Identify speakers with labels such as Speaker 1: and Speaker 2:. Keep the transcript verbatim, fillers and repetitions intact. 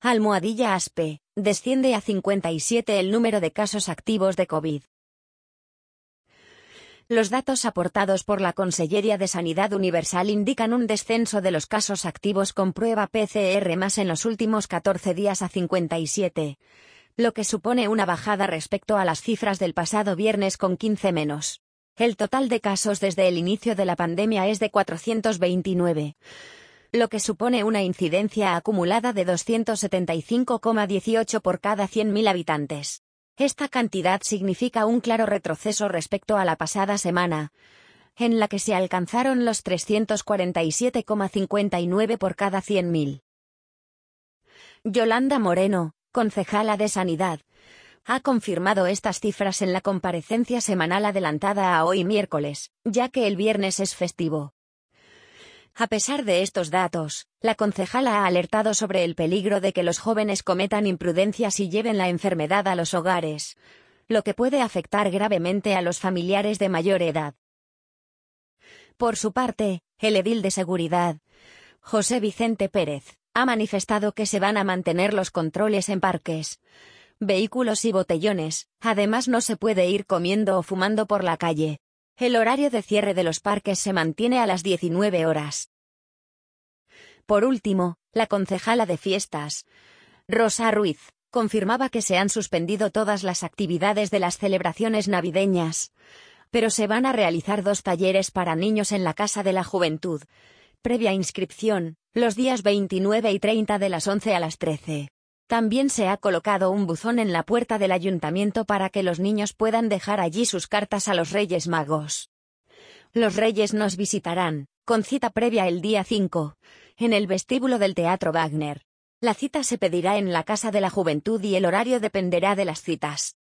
Speaker 1: Almohadilla Aspe, desciende a cincuenta y siete el número de casos activos de COVID. Los datos aportados por la Conselleria de Sanidad Universal indican un descenso de los casos activos con prueba P C R más en los últimos catorce días a cincuenta y siete, lo que supone una bajada respecto a las cifras del pasado viernes con quince menos. El total de casos desde el inicio de la pandemia es de cuatrocientos veintinueve, lo que supone una incidencia acumulada de doscientos setenta y cinco coma dieciocho por cada cien mil habitantes. Esta cantidad significa un claro retroceso respecto a la pasada semana, en la que se alcanzaron los trescientos cuarenta y siete coma cincuenta y nueve por cada cien mil. Yolanda Moreno, concejala de Sanidad, ha confirmado estas cifras en la comparecencia semanal adelantada a hoy miércoles, ya que el viernes es festivo. A pesar de estos datos, la concejala ha alertado sobre el peligro de que los jóvenes cometan imprudencias y lleven la enfermedad a los hogares, lo que puede afectar gravemente a los familiares de mayor edad. Por su parte, el edil de Seguridad, José Vicente Pérez, ha manifestado que se van a mantener los controles en parques, vehículos y botellones. Además, no se puede ir comiendo o fumando por la calle. El horario de cierre de los parques se mantiene a las diecinueve horas. Por último, la concejala de Fiestas, Rosa Ruiz, confirmaba que se han suspendido todas las actividades de las celebraciones navideñas, pero se van a realizar dos talleres para niños en la Casa de la Juventud, previa inscripción, los días veintinueve y treinta de las once a las trece. También se ha colocado un buzón en la puerta del ayuntamiento para que los niños puedan dejar allí sus cartas a los Reyes Magos. Los Reyes nos visitarán, con cita previa el día cinco, en el vestíbulo del Teatro Wagner. La cita se pedirá en la Casa de la Juventud y el horario dependerá de las citas.